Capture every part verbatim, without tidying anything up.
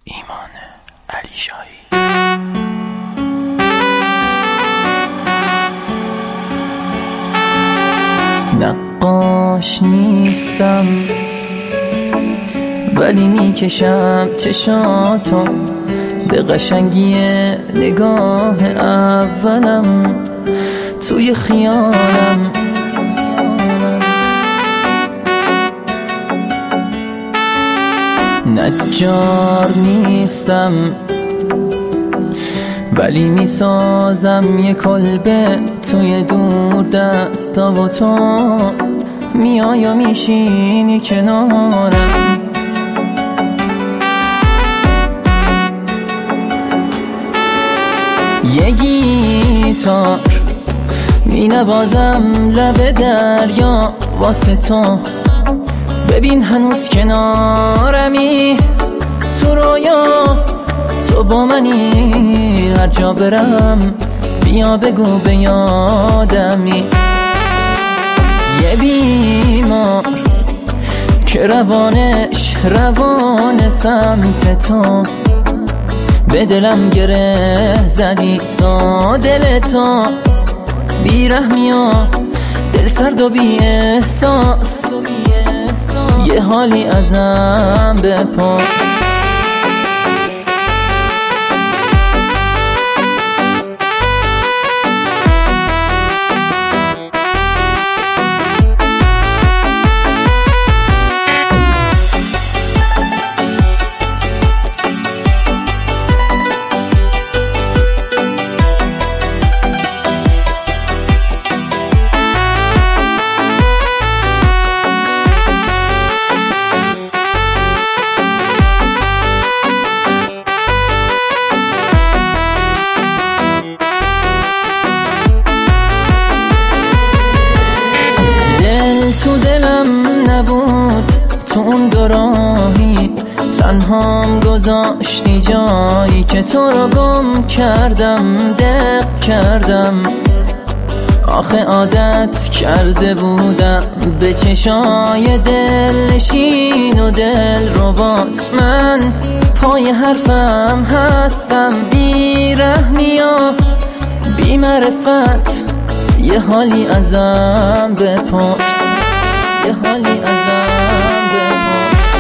ایمان علیشاهی. نقاش نیستم ولی میکشم چشاتو به قشنگی نگاه اولم توی خیالم. نجار نیستم ولی میسازم یه کلبه توی دور دستا و تو میای و میشینی کنارم. یه گیتار مینوازم لب دریا واسه تو، ببین هنوز کنارمی تو رویا، تو با منی هر جا برم بیا بگو به یادمی. یه بیمار که روانش روان سمت تو، به دلم گره زدی تو دل تو بیرحمی و دل سرد و بی احساس، یه حالی ازم بپرس. تو دلم نبود تو اون دو راهی، تنهام گذاشتی جایی که تو رو گم کردم دق کردم. آخه عادت کرده بودم به چشای دل نشین و دل ربات، من پای حرفم هستم بی رحمی و بی معرفت، یه حالی ازم بپرس، یه حالی ازم بپرس.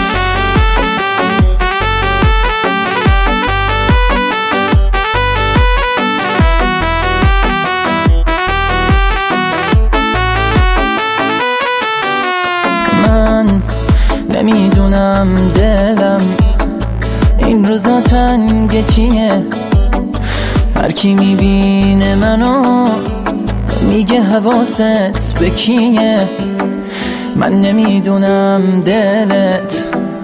من نمیدونم دلم این روزا تنگ چیه، هر کی میبینه منو میگه حواست به کیه. من نمیدونم دلت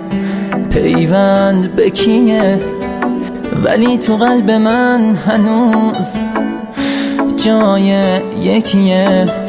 پیوند به کیه، ولی تو قلب من هنوز جای یکیه.